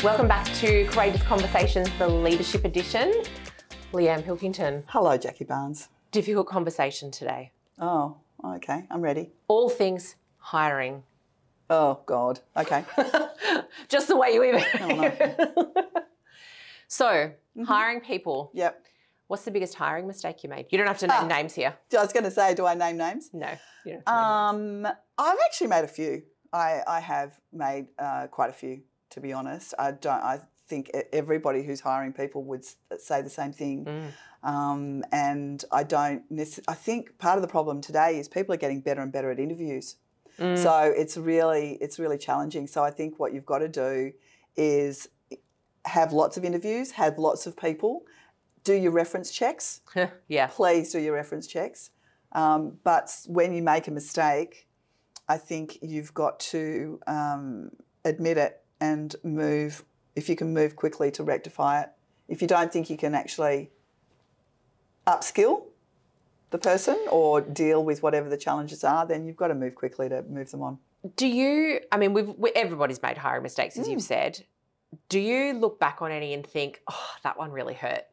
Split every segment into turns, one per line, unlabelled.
Welcome back to Courageous Conversations, the Leadership Edition. Leanne Pilkington.
Hello, Jackie Barnes.
Difficult conversation today.
Oh, okay. I'm ready.
All things hiring.
Oh, God. Okay.
Just the way you even...
Oh, no.
So, hiring people.
Yep.
What's the biggest hiring mistake you made? You don't have to name names here.
I was going to say, do I name names?
No, you don't have to name names.
I've actually made a few. I have made quite a few, to be honest. I think everybody who's hiring people would say the same thing. And I think part of the problem today is people are getting better and better at interviews. So it's really challenging. So I think what you've got to do is have lots of interviews, have lots of people, do your reference checks.
Yeah.
Please do your reference checks. But when you make a mistake, I think you've got to admit it and move, if you can move quickly to rectify it. If you don't think you can actually upskill the person or deal with whatever the challenges are, then you've got to move quickly to move them on.
Do you, I mean, everybody's made hiring mistakes, as you've said. Do you look back on any and think, oh, that one really hurt?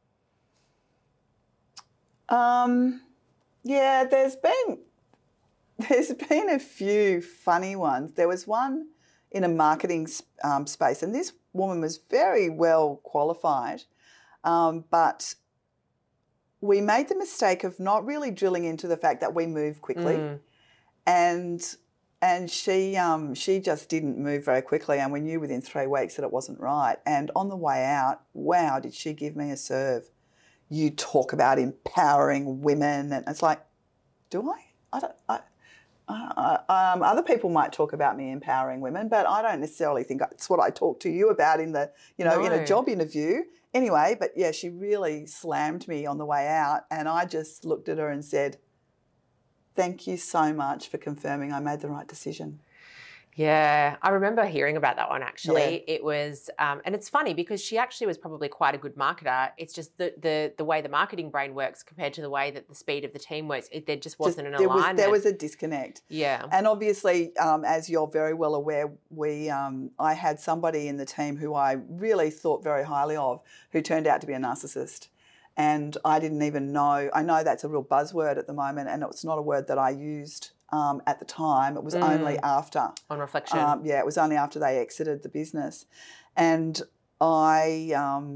Yeah, there's been a few funny ones. There was one in a marketing space, and this woman was very well qualified, but we made the mistake of not really drilling into the fact that we move quickly, and she just didn't move very quickly, and we knew within 3 weeks that it wasn't right. And on the way out, wow, did she give me a serve. You talk about empowering women, and it's like, do I? Other people might talk about me empowering women, but I don't necessarily think it's what I talk to you about in the, in a job interview. Anyway, but yeah, she really slammed me on the way out, and I just looked at her and said, "Thank you so much for confirming I made the right decision."
Yeah, I remember hearing about that one actually. Yeah. It was, and it's funny because she actually was probably quite a good marketer. It's just the way the marketing brain works compared to the way that the speed of the team works. There just wasn't an alignment.
There was a disconnect.
Yeah.
And obviously, as you're very well aware, I had somebody in the team who I really thought very highly of, who turned out to be a narcissist. And I didn't even know. I know that's a real buzzword at the moment, and it's not a word that I used at the time. It was only after.
On reflection.
It was only after they exited the business. And that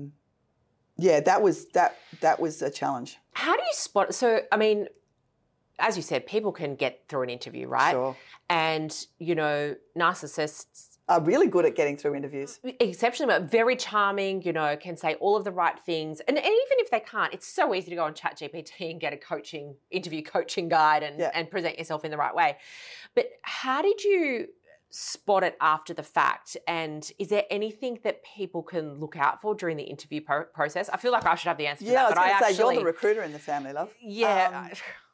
was a challenge.
How do you spot, so, I mean, as you said, people can get through an interview, right?
Sure.
And, narcissists
are really good at getting through interviews.
Exceptionally, but very charming, can say all of the right things. And even if they can't, it's so easy to go on ChatGPT and get a interview coaching guide and present yourself in the right way. But how did you spot it after the fact? And is there anything that people can look out for during the interview process? I feel like I should have the answer to that.
I was going to say, you're the recruiter in the family, love.
Yeah.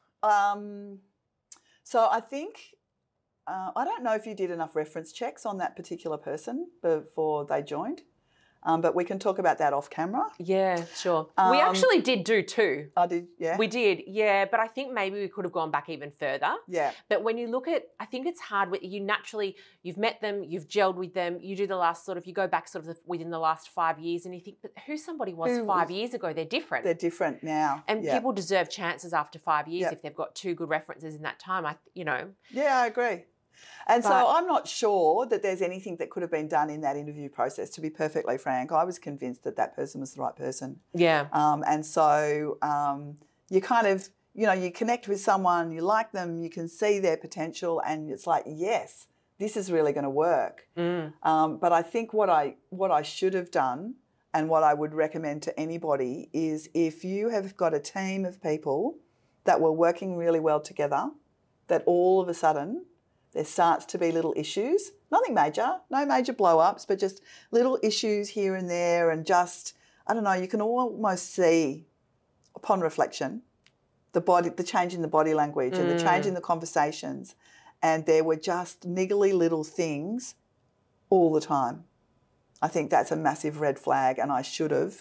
So I think... I don't know if you did enough reference checks on that particular person before they joined, but we can talk about that off camera.
Yeah, sure. We actually did do 2.
I did, yeah.
We did, yeah, but I think maybe we could have gone back even further.
Yeah.
But when you look at, I think it's hard. You've met them, you've gelled with them, you do the last you go back within the last 5 years and you think, but who somebody was 5 years ago? They're different.
They're different now.
And people deserve chances after 5 years if they've got 2 good references in that time,
Yeah, I agree. And so I'm not sure that there's anything that could have been done in that interview process, to be perfectly frank. I was convinced that person was the right person.
Yeah.
And so you kind of, you connect with someone, you like them, you can see their potential, and it's like, yes, this is really going to work. But I think what I should have done, and what I would recommend to anybody, is if you have got a team of people that were working really well together, that all of a sudden there starts to be little issues, nothing major, no major blow-ups, but just little issues here and there, and just, I don't know, you can almost see upon reflection the change in the body language and the change in the conversations, and there were just niggly little things all the time. I think that's a massive red flag, and I should have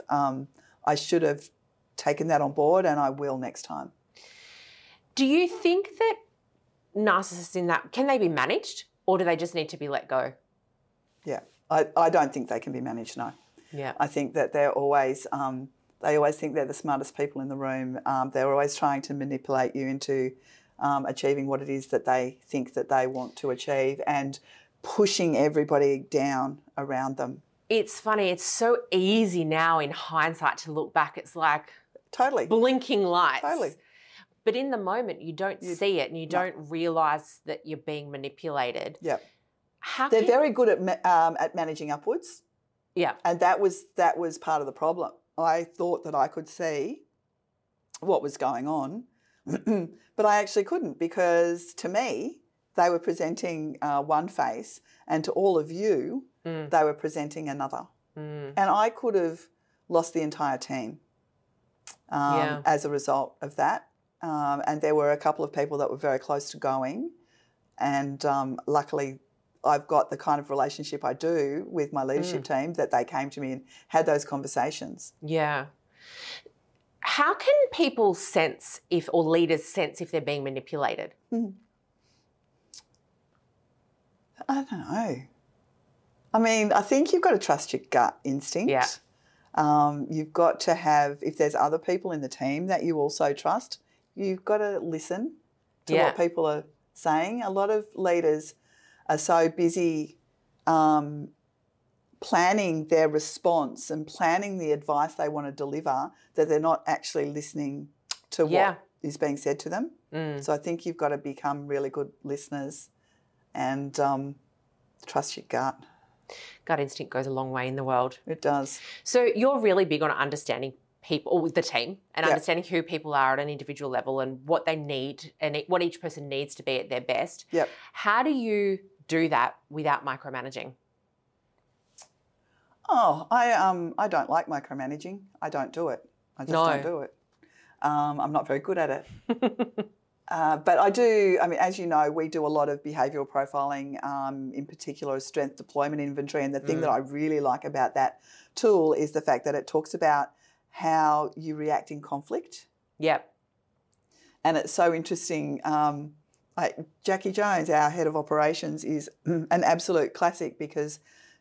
taken that on board, and I will next time.
Do you think that narcissists can they be managed, or do they just need to be let go?
Yeah. I don't think they can be managed, no.
Yeah.
I think that they're always, they always think they're the smartest people in the room. They're always trying to manipulate you into achieving what it is that they think that they want to achieve and pushing everybody down around them.
It's funny. It's so easy now in hindsight to look back. It's like
totally
blinking lights.
Totally.
But in the moment, you don't see it and you don't realise that you're being manipulated.
Yeah. They're very good at managing upwards.
Yeah.
And that was part of the problem. I thought that I could see what was going on, but I actually couldn't, because to me, they were presenting one face, and to all of you, they were presenting another. And I could have lost the entire team as a result of that. And there were a couple of people that were very close to going. And luckily, I've got the kind of relationship I do with my leadership team that they came to me and had those conversations.
Yeah. How can people sense or leaders sense if they're being manipulated?
I don't know. I mean, I think you've got to trust your gut instinct.
Yeah.
You've got to have, if there's other people in the team that you also trust, you've got to listen to what people are saying. A lot of leaders are so busy planning their response and planning the advice they want to deliver that they're not actually listening to what is being said to them. So I think you've got to become really good listeners and trust your gut.
Gut instinct goes a long way in the world.
It does.
So you're really big on understanding people, or the team, and understanding who people are at an individual level and what they need and what each person needs to be at their best.
Yep.
How do you do that without micromanaging?
Oh, I don't like micromanaging. I don't do it. I just don't do it. I'm not very good at it. But I do, I mean, as you know, we do a lot of behavioural profiling, in particular strength deployment inventory. And the thing that I really like about that tool is the fact that it talks about how you react in conflict.
Yep.
And it's so interesting. Like Jackie Jones, our head of operations, is an absolute classic, because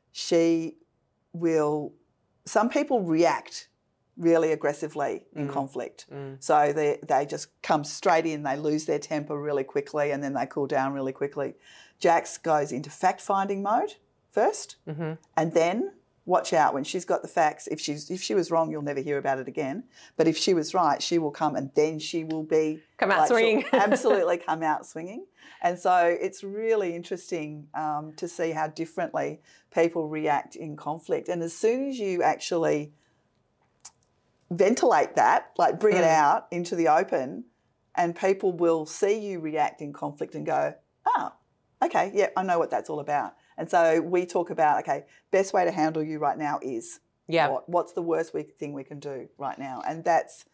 some people react really aggressively in conflict. So they just come straight in, they lose their temper really quickly, and then they cool down really quickly. Jax goes into fact-finding mode first, and then watch out when she's got the facts. If she was wrong, you'll never hear about it again. But if she was right, she will come, and then she will
come out swinging.
Absolutely come out swinging. And so it's really interesting to see how differently people react in conflict. And as soon as you actually ventilate that, like bring it out into the open, and people will see you react in conflict and go, oh, okay, yeah, I know what that's all about. And so we talk about, okay, best way to handle you right now is what's the worst thing we can do right now? And that's,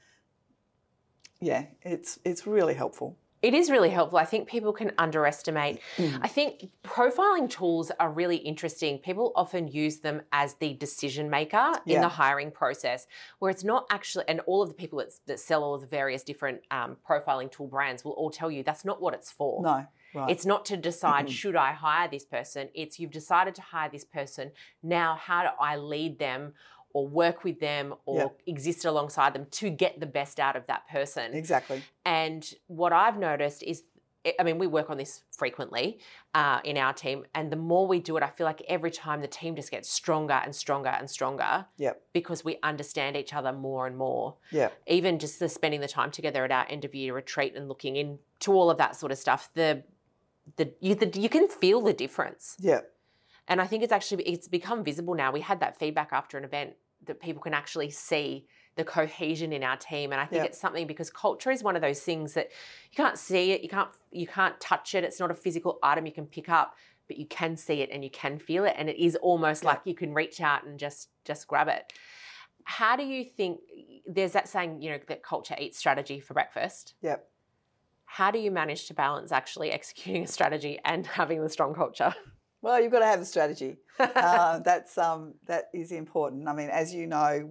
it's really helpful.
It is really helpful. I think people can underestimate. I think profiling tools are really interesting. People often use them as the decision maker in the hiring process, where it's not actually, and all of the people that sell all of the various different profiling tool brands will all tell you that's not what it's for.
No. Right.
It's not to decide, should I hire this person? It's you've decided to hire this person. Now, how do I lead them or work with them or exist alongside them to get the best out of that person?
Exactly.
And what I've noticed is, I mean, we work on this frequently in our team, and the more we do it, I feel like every time the team just gets stronger and stronger and stronger because we understand each other more and more.
Yeah. Even
just spending the time together at our end of year retreat and looking into all of that sort of stuff, you can feel the difference.
Yeah.
And I think it's become visible now. We had that feedback after an event that people can actually see the cohesion in our team. And I think it's something, because culture is one of those things that you can't see it, you can't touch it. It's not a physical item you can pick up, but you can see it and you can feel it. And it is almost like you can reach out and just grab it. How do you think, there's that saying, that culture eats strategy for breakfast.
Yep.
How do you manage to balance actually executing a strategy and having the strong culture?
Well, you've got to have a strategy. That is important. I mean, as you know,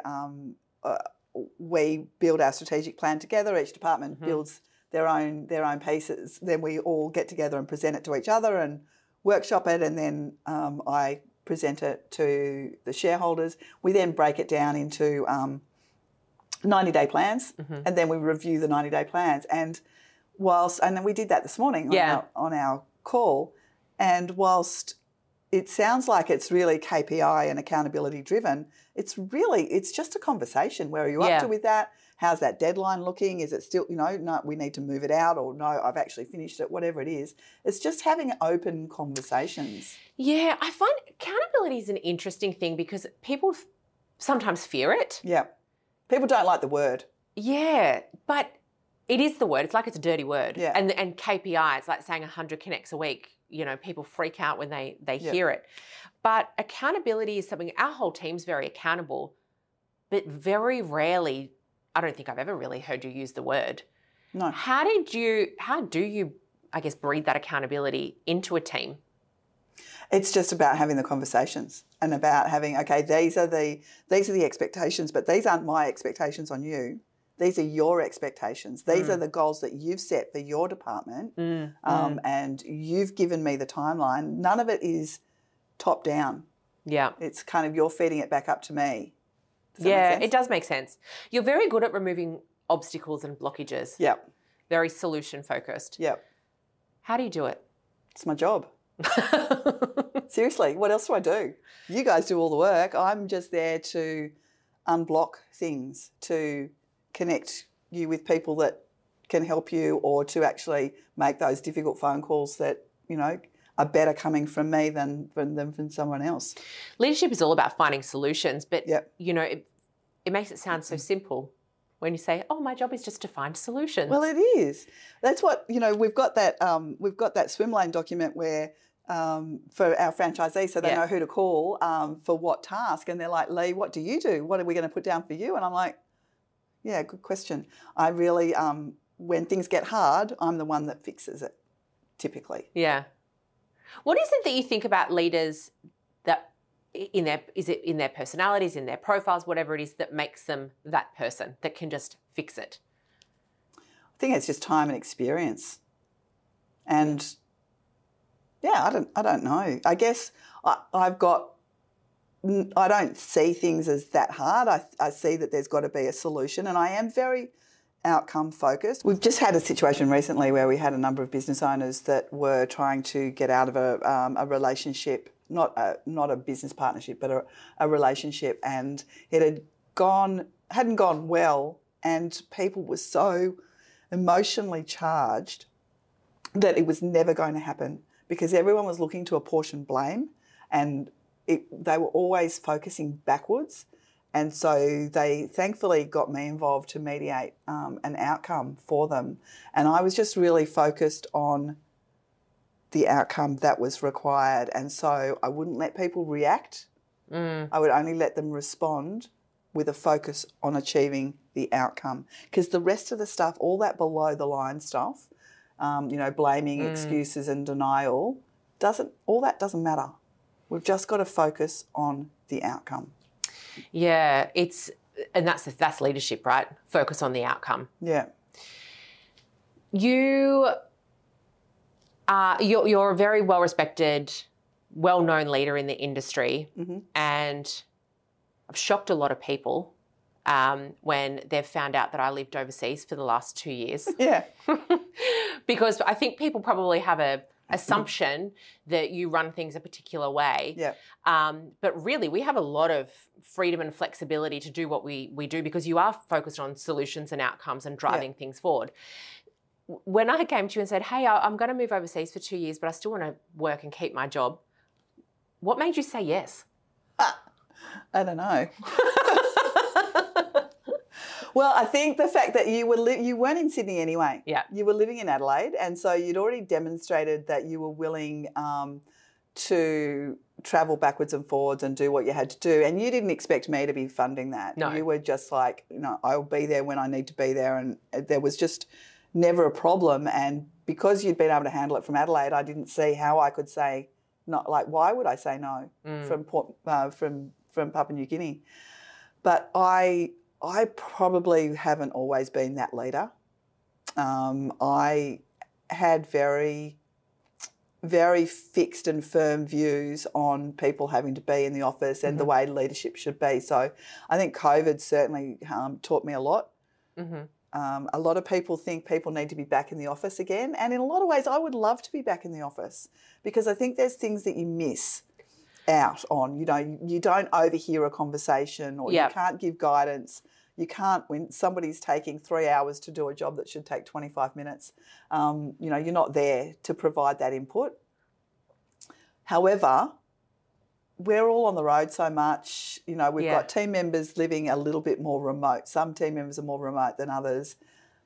we build our strategic plan together. Each department builds their own pieces. Then we all get together and present it to each other and workshop it. And then I present it to the shareholders. We then break it down into 90-day plans, and then we review the 90-day plans. And then we did that this morning on our call, and whilst it sounds like it's really KPI and accountability driven, it's just a conversation. Where are you up to with that? How's that deadline looking? Is it still, no, we need to move it out, or no, I've actually finished it, whatever it is. It's just having open conversations.
Yeah, I find accountability is an interesting thing because people sometimes fear it.
Yeah. People don't like the word.
Yeah, but it is the word. It's like it's a dirty word.
Yeah.
And KPI, it's like saying 100 connects a week. People freak out when they hear it. But accountability is something, our whole team's very accountable, but very rarely, I don't think I've ever really heard you use the word.
No.
How do you, I guess, breed that accountability into a team?
It's just about having the conversations and about having, okay, these are the expectations, but these aren't my expectations on you. These are your expectations. These are the goals that you've set for your department, and you've given me the timeline. None of it is top down.
Yeah.
It's kind of you're feeding it back up to me. Does that
Yeah,
make sense?
it does make sense. You're very good at removing obstacles and blockages.
Yeah.
Very solution focused.
Yeah.
How do you do it?
It's my job. Seriously, what else do I do? You guys do all the work. I'm just there to unblock things, to connect you with people that can help you, or to actually make those difficult phone calls that, are better coming from me than from someone else.
Leadership is all about finding solutions, but,
Yep.
it makes it sound so simple when you say, oh, my job is just to find solutions.
Well, it is. That's what, we've got that swim lane document where for our franchisees, so they know who to call for what task. And they're like, Lee, what do you do? What are we going to put down for you? And I'm like, yeah, good question. I really, when things get hard, I'm the one that fixes it, typically.
Yeah. What is it that you think about leaders that is it in their personalities, in their profiles, whatever it is that makes them that person that can just fix it?
I think it's just time and experience. And yeah, I don't know. I guess I don't see things as that hard. I see that there's got to be a solution, and I am very outcome focused. We've just had a situation recently where we had a number of business owners that were trying to get out of a relationship, not a business partnership, but a relationship, and it hadn't gone well, and people were so emotionally charged that it was never going to happen because everyone was looking to apportion blame, and they were always focusing backwards. And so they thankfully got me involved to mediate an outcome for them. And I was just really focused on the outcome that was required. And so I wouldn't let people react. I would only let them respond with a focus on achieving the outcome. Because the rest of the stuff, all that below the line stuff, blaming, excuses and denial, all that doesn't matter. We've just got to focus on the outcome.
Yeah, that's leadership, right? Focus on the outcome.
Yeah.
You're a very well-respected, well-known leader in the industry, and I've shocked a lot of people when they've found out that I lived overseas for the last 2 years.
Yeah.
Because I think people probably have a assumption that you run things a particular way.
Yeah.
But really, we have a lot of freedom and flexibility to do what we do because you are focused on solutions and outcomes and driving things forward. When I came to you and said, hey, I'm going to move overseas for 2 years, but I still want to work and keep my job, what made you say yes?
I don't know. Well, I think the fact that you weren't in Sydney anyway.
Yeah.
You were living in Adelaide, and so you'd already demonstrated that you were willing to travel backwards and forwards and do what you had to do. And you didn't expect me to be funding that.
No.
You were just like, I'll be there when I need to be there, and there was just never a problem. And because you'd been able to handle it from Adelaide, I didn't see how I could say not. Like, why would I say no from Papua New Guinea? But I probably haven't always been that leader. I had very very fixed and firm views on people having to be in the office and the way leadership should be. So I think COVID certainly taught me a lot. A lot of people think people need to be back in the office again. And in a lot of ways, I would love to be back in the office because I think there's things that you miss out on. You know, you don't overhear a conversation or you can't give guidance. You can't, when somebody's taking 3 hours to do a job that should take 25 minutes, you know, you're not there to provide that input. However, we're all on the road so much. You know, we've got team members living a little bit more remote. Some team members are more remote than others.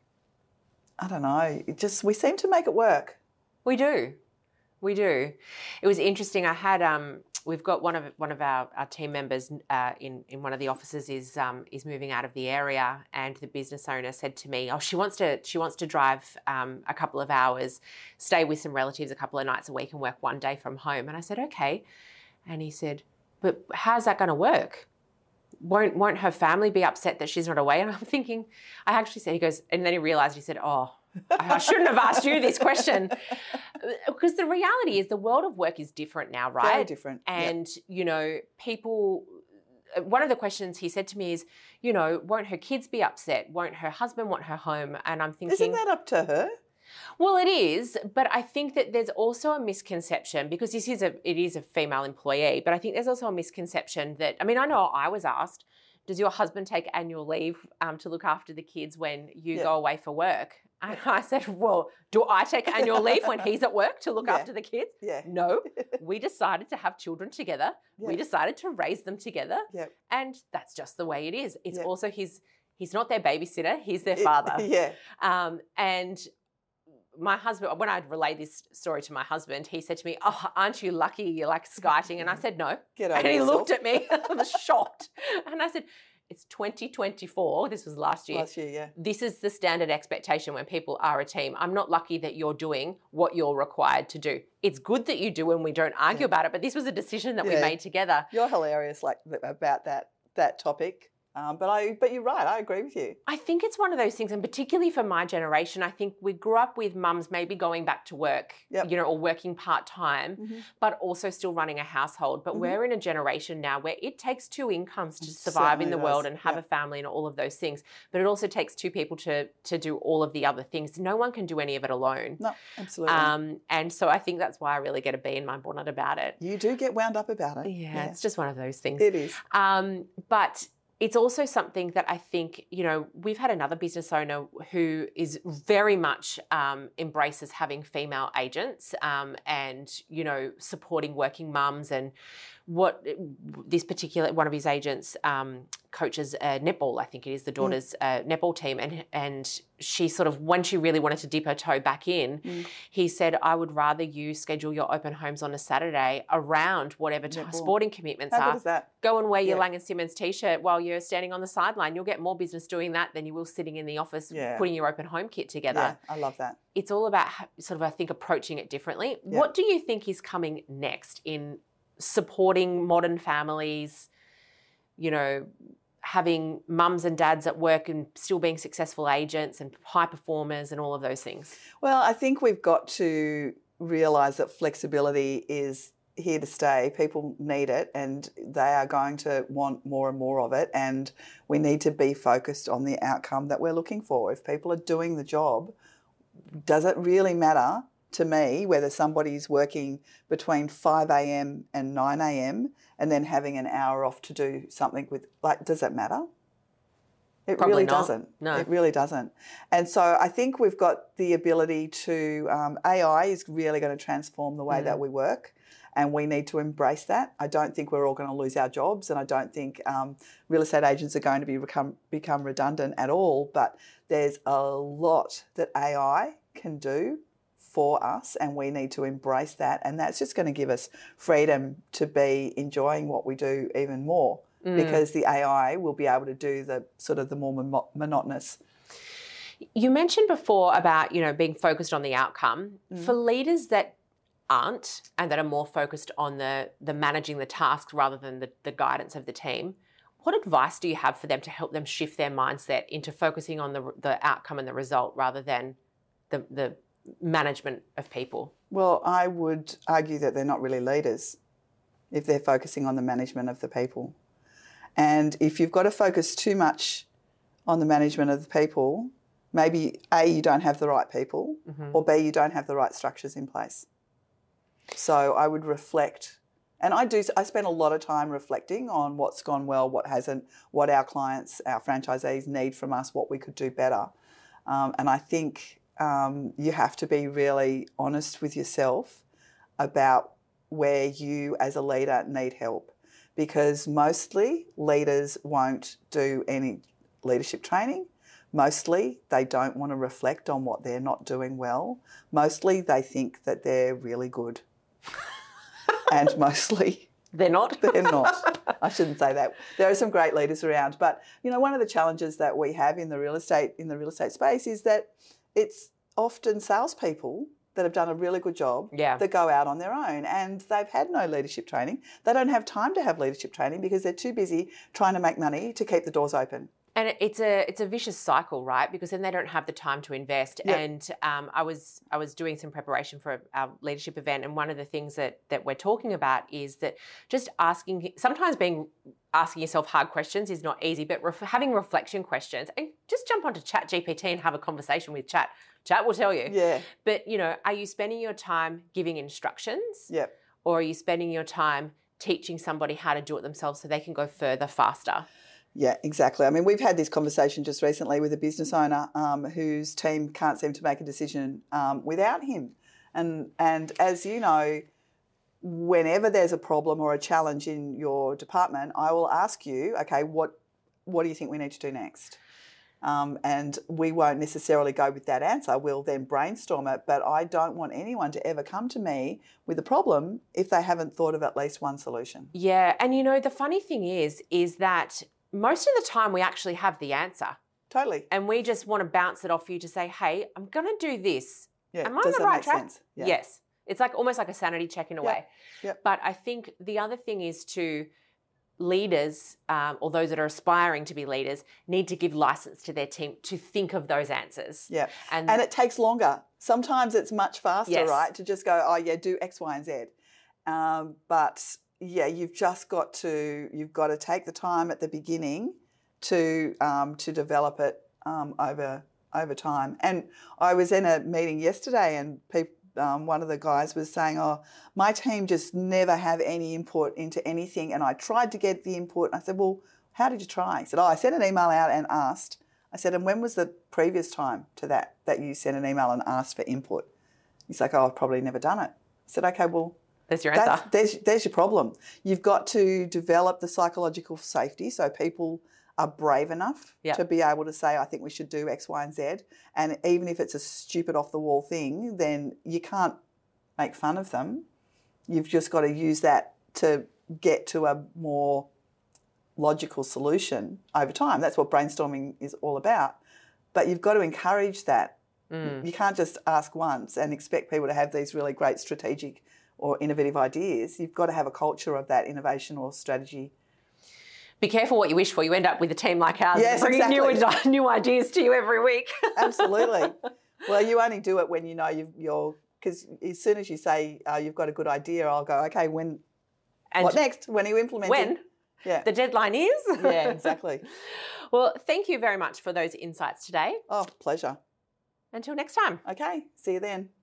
I don't know. We seem to make it work.
We do. It was interesting. I had we've got one of our team members in one of the offices is moving out of the area, and the business owner said to me, "Oh, she wants to drive a couple of hours, stay with some relatives a couple of nights a week, and work one day from home." And I said, "Okay," and he said, "But how's that going to work? Won't her family be upset that she's not away?" And I'm thinking, I actually said, he goes, and then he realised, he said, "Oh, I shouldn't have asked you this question." Because the reality is the world of work is different now, right?
Very different.
And, you know, people, one of the questions he said to me is, you know, won't her kids be upset? Won't her husband want her home? And I'm thinking,
isn't that up to her?
Well, it is, but I think that there's also a misconception, because it is a female employee, but I think there's also a misconception that, I mean, I know I was asked, does your husband take annual leave to look after the kids when you go away for work? And I said, well, do I take annual leave when he's at work to look after the kids?
Yeah.
No, we decided to have children together. We decided to raise them together. And that's just the way it is. It's also he's not their babysitter, he's their father. And my husband, when I'd relayed this story to my husband, he said to me, "Oh, aren't you lucky you like skiting?" And I said, "No." And he looked at me, I was shocked. And I said, "It's 2024. This was last year. This is the standard expectation when people are a team. I'm not lucky that you're doing what you're required to do. It's good that you do and we don't argue about it, but this was a decision that we made together."
You're hilarious about that topic. But you're right. I agree with you.
I think it's one of those things, and particularly for my generation, I think we grew up with mums maybe going back to work, you know, or working part-time, but also still running a household. But we're in a generation now where it takes two incomes to survive in the world and have a family and all of those things. But it also takes two people to do all of the other things. No one can do any of it alone.
No, absolutely.
And so I think that's why I really get a bee in my bonnet about it.
You do get wound up about it.
Yeah, it's just one of those things.
It is.
But it's also something that I think, you know, we've had another business owner who is very much embraces having female agents and, you know, supporting working mums. And what this particular, one of his agents coaches netball, I think it is, the daughter's netball team. And she sort of, when she really wanted to dip her toe back in, he said, "I would rather you schedule your open homes on a Saturday around whatever sporting commitments
How
are.
good is that?
Go and wear your Lang & Simmons t-shirt while you're standing on the sideline. You'll get more business doing that than you will sitting in the office putting your open home kit together."
Yeah, I love that.
It's all about sort of, I think, approaching it differently. Yeah. What do you think is coming next in supporting modern families, you know, having mums and dads at work and still being successful agents and high performers and all of those things?
Well, I think we've got to realise that flexibility is here to stay. People need it and they are going to want more and more of it, and we need to be focused on the outcome that we're looking for. If people are doing the job, does it really matter to me whether somebody's working between 5 a.m. and 9 a.m. and then having an hour off to do something with, like, does that matter? It
Probably
really
not.
doesn't.
No.
It really doesn't. And so I think we've got the ability to, AI is really going to transform the way that we work, and we need to embrace that. I don't think we're all going to lose our jobs, and I don't think real estate agents are going to become redundant at all, but there's a lot that AI can do for us, and we need to embrace that, and that's just going to give us freedom to be enjoying what we do even more, because the AI will be able to do the sort of the more monotonous.
You mentioned before about, you know, being focused on the outcome. For leaders that aren't and that are more focused on the managing the tasks rather than the guidance of the team, what advice do you have for them to help them shift their mindset into focusing on the outcome and the result rather than the management of people?
Well, I would argue that they're not really leaders if they're focusing on the management of the people. And if you've got to focus too much on the management of the people, maybe A, you don't have the right people, or B, you don't have the right structures in place. So I would reflect, and I spend a lot of time reflecting on what's gone well, what hasn't, what our clients, our franchisees need from us, what we could do better. And I think you have to be really honest with yourself about where you as a leader need help, because mostly leaders won't do any leadership training. Mostly they don't want to reflect on what they're not doing well. Mostly they think that they're really good. And mostly
they're not.
They're not. I shouldn't say that. There are some great leaders around, but you know, one of the challenges that we have in the real estate space is that it's often salespeople that have done a really good job that go out on their own, and they've had no leadership training. They don't have time to have leadership training because they're too busy trying to make money to keep the doors open.
And it's a vicious cycle, right? Because then they don't have the time to invest. Yep. And I was doing some preparation for our leadership event, and one of the things that we're talking about is that just asking yourself hard questions is not easy, but having reflection questions, and just jump onto ChatGPT and have a conversation with Chat. Chat will tell you.
Yeah.
But are you spending your time giving instructions?
Yep.
Or are you spending your time teaching somebody how to do it themselves so they can go further faster?
Yeah, exactly. I mean, we've had this conversation just recently with a business owner whose team can't seem to make a decision without him. And as you know, whenever there's a problem or a challenge in your department, I will ask you, okay, what do you think we need to do next? And we won't necessarily go with that answer. We'll then brainstorm it. But I don't want anyone to ever come to me with a problem if they haven't thought of at least one solution.
Yeah. And, the funny thing is that most of the time we actually have the answer.
Totally.
And we just want to bounce it off you to say, hey, I'm going to do this.
Yeah.
Am I on the right track?
Sense? Yeah.
Yes. It's like almost like a sanity check in a way.
Yep.
But I think the other thing is to leaders or those that are aspiring to be leaders need to give license to their team to think of those answers.
Yeah. And it takes longer. Sometimes it's much faster, right? To just go, oh yeah, do X, Y, and Z. But yeah, you've got to take the time at the beginning to develop it over time. And I was in a meeting yesterday, and one of the guys was saying, oh, my team just never have any input into anything, and I tried to get the input. I said, well, how did you try? He said, I sent an email out and asked. I said, and when was the previous time to that you sent an email and asked for input? He's like, oh, I've probably never done it. I said, okay, well,
there's your answer.
There's your problem. You've got to develop the psychological safety so people are brave enough to be able to say, I think we should do X, Y, and Z. And even if it's a stupid off-the-wall thing, then you can't make fun of them. You've just got to use that to get to a more logical solution over time. That's what brainstorming is all about. But you've got to encourage that. You can't just ask once and expect people to have these really great strategic or innovative ideas. You've got to have a culture of that innovation or strategy.
Be careful what you wish for. You end up with a team like ours,
bringing
new ideas to you every week.
Absolutely. Well, you only do it when you know because as soon as you say you've got a good idea, I'll go, okay, what next? When are you implementing?
When?
Yeah.
The deadline is?
Yeah, exactly.
Well, thank you very much for those insights today.
Oh, pleasure.
Until next time.
Okay, see you then.